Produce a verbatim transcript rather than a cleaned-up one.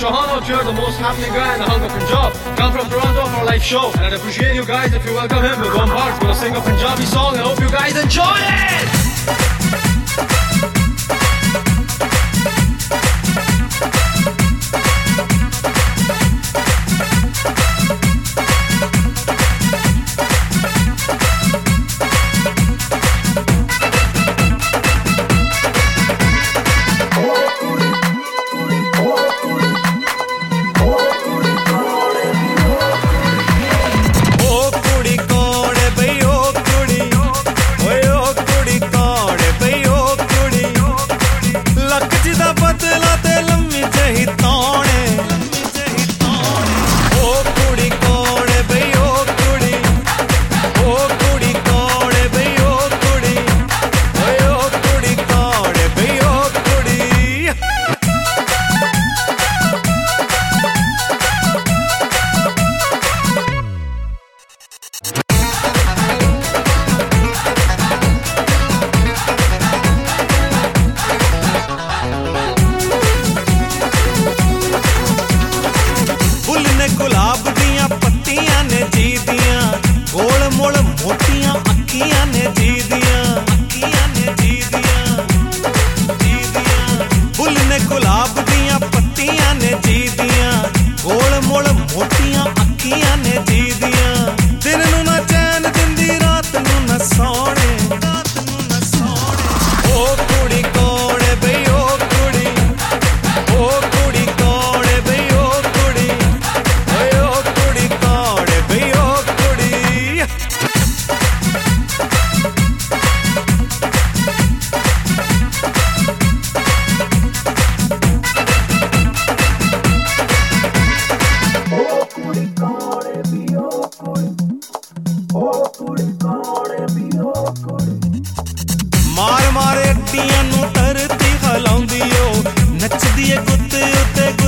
Chauhan out here, the most happening guy in the hunk of Punjab. Come from Toronto for a live show, and I'd appreciate you guys if you welcome him with one heart. He's gonna sing a Punjabi song, and I hope you guys enjoy it! गुलाब दियां पत्तियां ने जी दियां गोल मोल मोटियां अखियां ने जी दियां अखियां ने जी दियां जी दियां फुल ने गुलाब दियां पत्तियां ने जी दियां गोल मोल मोटियां अखियां ने जी दियां दिन नू ना चैन दिंदी रात नू ना सोने रात नू ना सोने ओ कुड़ी कौन है बई ओ कुड़ी ओ कुड़ी कौन है बई ओ कुड़ी मार मारे अड्डियां नू धरती हिलाउंदी ओ नचदी ए कुत्ते उत्ते